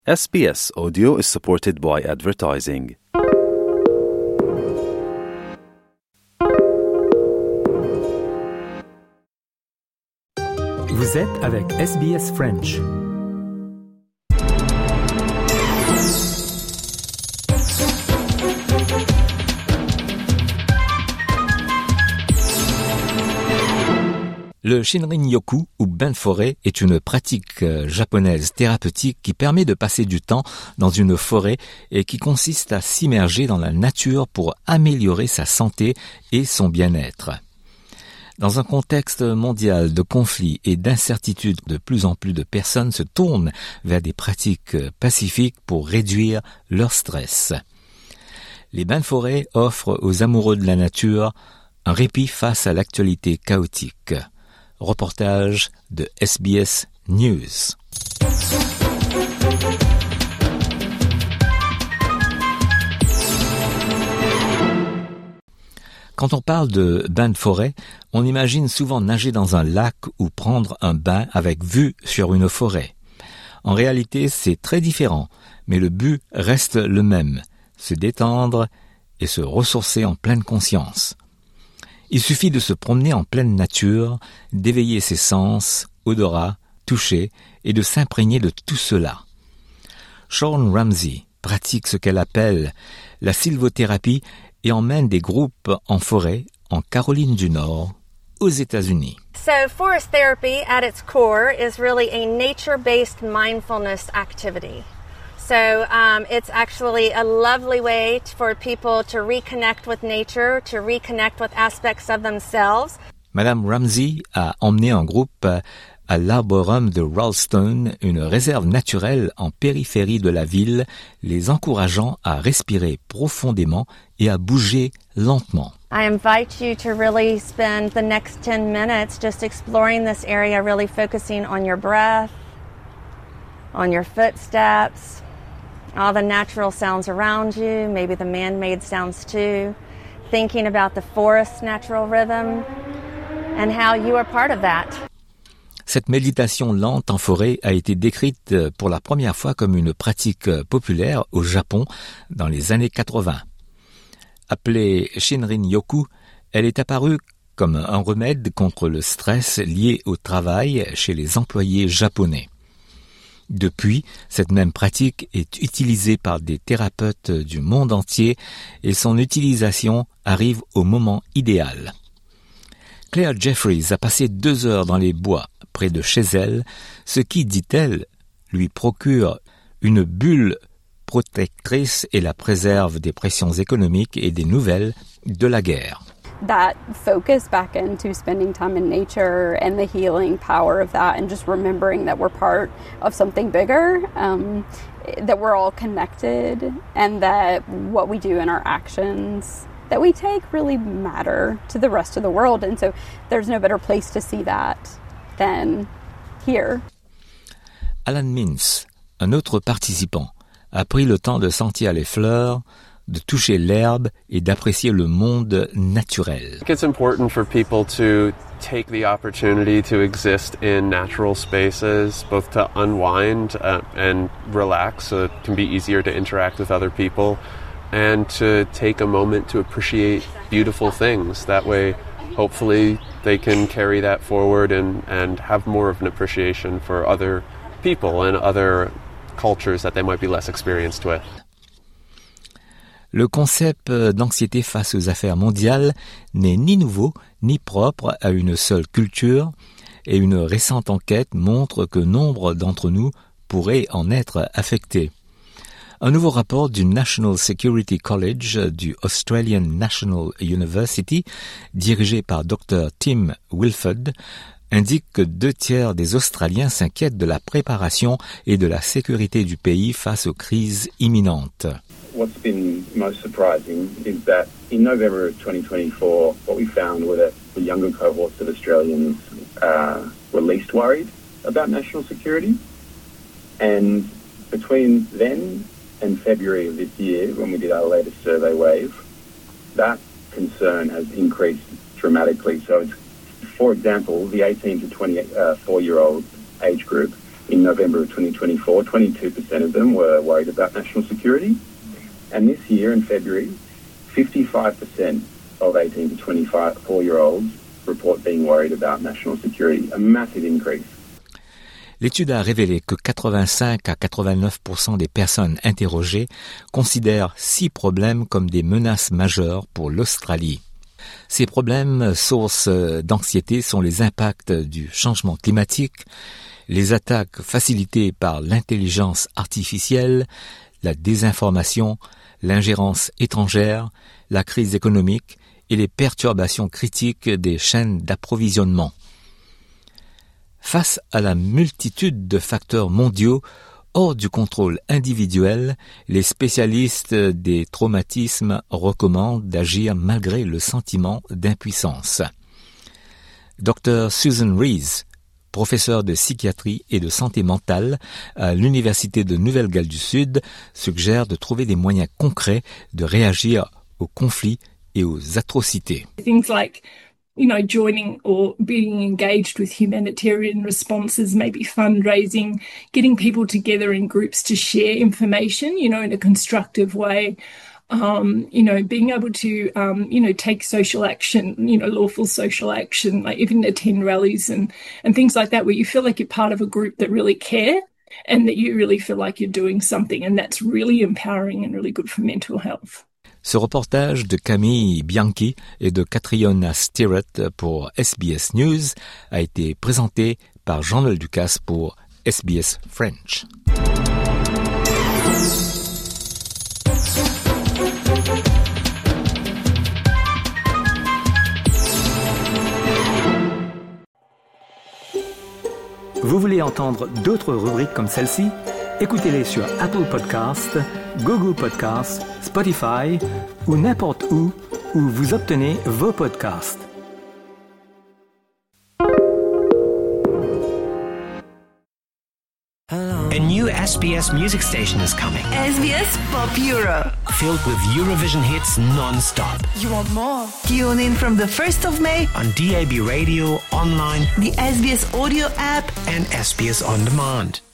SBS Audio is supported by advertising. Vous êtes avec SBS French. Le Shinrin-yoku ou bain de forêt est une pratique japonaise thérapeutique qui permet de passer du temps dans une forêt et qui consiste à s'immerger dans la nature pour améliorer sa santé et son bien-être. Dans un contexte mondial de conflits et d'incertitudes, de plus en plus de personnes se tournent vers des pratiques pacifiques pour réduire leur stress. Les bains de forêt offrent aux amoureux de la nature un répit face à l'actualité chaotique. Reportage de SBS News. Quand on parle de bain de forêt, on imagine souvent nager dans un lac ou prendre un bain avec vue sur une forêt. En réalité, c'est très différent, mais le but reste le même, se détendre et se ressourcer en pleine conscience. Il suffit de se promener en pleine nature, d'éveiller ses sens, odorat, toucher, et de s'imprégner de tout cela. Shawn Ramsey pratique ce qu'elle appelle la sylvothérapie et emmène des groupes en forêt en Caroline du Nord, aux États-Unis. So forest therapy at its core is really a nature-based mindfulness activity. So it's actually a lovely way for people to reconnect with nature, to reconnect with aspects of themselves. Madame Ramsey a emmené un groupe à l'Arboretum de Ralston, une réserve naturelle en périphérie de la ville, les encourageant à respirer profondément et à bouger lentement. I invite you to really spend the next 10 minutes just exploring this area, really focusing on your breath, on your footsteps, all the natural sounds around you, maybe the man-made sounds too, thinking about the forest's natural rhythm and how you are part of that. Cette méditation lente en forêt a été décrite pour la première fois comme une pratique populaire au Japon dans les années 80. Appelée Shinrin-yoku, elle est apparue comme un remède contre le stress lié au travail chez les employés japonais. Depuis, cette même pratique est utilisée par des thérapeutes du monde entier et son utilisation arrive au moment idéal. Claire Jeffries a passé 2 heures dans les bois près de chez elle, ce qui, dit-elle, lui procure une bulle protectrice et la préserve des pressions économiques et des nouvelles de la guerre. That focus back into spending time in nature and the healing power of that and just remembering that we're part of something bigger, that we're all connected and that what we do in our actions that we take really matter to the rest of the world. And so there's no better place to see that than here. Alan Mintz, un autre participant, a pris le temps de sentir les fleurs, de toucher l'herbe et d'apprécier le monde naturel. It's important for people to take the opportunity to exist in natural spaces, both to unwind and relax so it can be easier to interact with other people, and to take a moment to appreciate beautiful things. That way, hopefully, they can carry that forward and have more of an appreciation for other people and other cultures that they might be less experienced with. Le concept d'anxiété face aux affaires mondiales n'est ni nouveau ni propre à une seule culture et une récente enquête montre que nombre d'entre nous pourraient en être affectés. Un nouveau rapport du National Security College du Australian National University, dirigé par Dr. Tim Wilford, indique que 2/3 des Australiens s'inquiètent de la préparation et de la sécurité du pays face aux crises imminentes. What's been most surprising is that in November of 2024, what we found were that the younger cohorts of Australians were least worried about national security. And between then and February of this year, when we did our latest survey wave, that concern has increased dramatically. So it's, for example, the 18 to 24-year-old age group in November of 2024, 22% of them were worried about national security. And this year, in February, 55% of 18 to 24-year-olds report being worried about national security, a massive increase. L'étude a révélé que 85 à 89% des personnes interrogées considèrent 6 problèmes comme des menaces majeures pour l'Australie. Ces problèmes, sources d'anxiété, sont les impacts du changement climatique, les attaques facilitées par l'intelligence artificielle, la désinformation, l'ingérence étrangère, la crise économique et les perturbations critiques des chaînes d'approvisionnement. Face à la multitude de facteurs mondiaux hors du contrôle individuel, les spécialistes des traumatismes recommandent d'agir malgré le sentiment d'impuissance. Dr Susan Rees, professeure de psychiatrie et de santé mentale à l'Université de Nouvelle-Galles du Sud, suggère de trouver des moyens concrets de réagir aux conflits et aux atrocités. Things like joining or being engaged with humanitarian responses, maybe fundraising, getting people together in groups to share information, in a constructive way, being able to, take social action, lawful social action, like even attend rallies and things like that, where you feel like you're part of a group that really care and that you really feel like you're doing something, and that's really empowering and really good for mental health. Ce reportage de Camille Bianchi et de Catriona Stirrett pour SBS News a été présenté par Jean-Noël Ducasse pour SBS French. Vous voulez entendre d'autres rubriques comme celle-ci? Écoutez-les sur Apple Podcasts, Google Podcasts, Spotify ou n'importe où vous obtenez vos podcasts. A new SBS music station is coming. SBS Pop Euro. Filled with Eurovision hits non-stop. You want more? Tune in from the 1st of May on DAB radio, online, the SBS audio app and SBS On Demand.